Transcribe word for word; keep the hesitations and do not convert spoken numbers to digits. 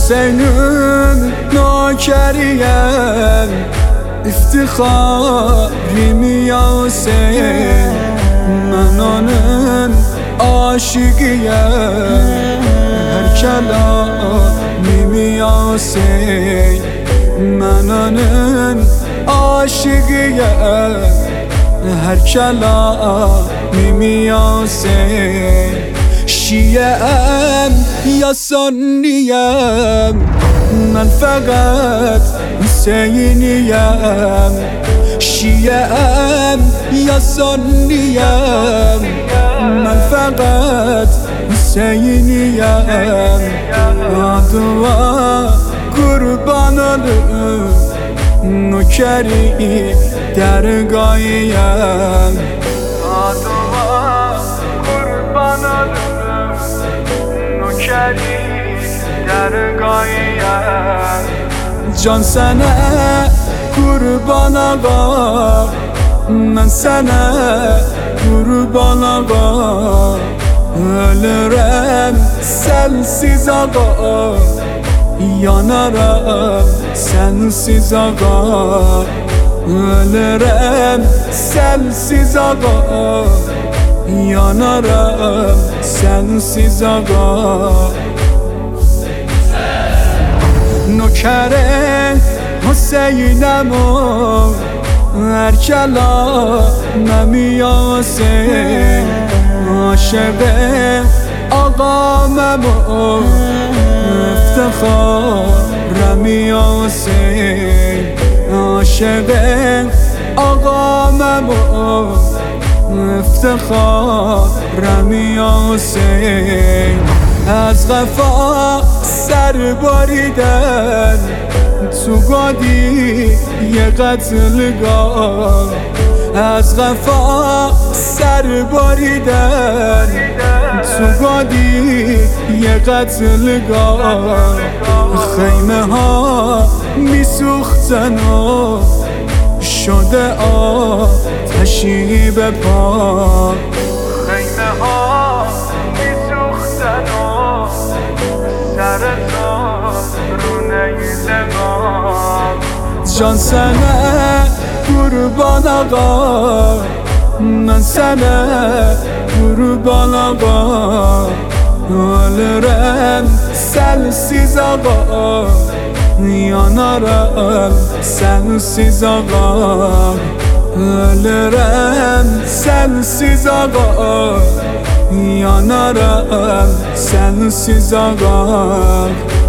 Hüseyin'in nökeriyem, iftiharım ya Hüseyin. Ben onun aşıkıyım, her kelamım ya Hüseyin. Ben onun aşıkıyım, her kelamım ya Hüseyin. Şiye'm ya Sunniyem, ben fakat Hüseyin'iyem. Şiye'm ya Sunniyem, ben fakat Hüseyin'iyem. Adıma kurban olur, nökeri dergâhiyem. Adıma kurban olur, nökeri dergâhiyem. Can sana kurban ağa, ben sana kurban ağa. Ölürüm sensiz ağa, yanarım sensiz ağa. Ölürüm sensiz ağa, yanarım sensiz ağa. Nökere Hüseyin'em o, her kelamım ya Hüseyin. Aşık ağamım o, iftiharım ya Hüseyin. Aşık ağamım o, iftiharım ya Hüseyin. از غفا سر باریدن تو گادی یه قتلگاه. از غفا سر باریدن تو گادی یه قتلگاه. خیمه ها میسوختن و شده آتشی به پا. خیمه ها میسوختن و سر تو رونه لبام. جان sana kurban ağa, ben sana kurban ağa. Ölürüm sensiz ağa, yanarım sensiz ağa. Ölürüm sensiz ağa, yanarım sensiz ağa.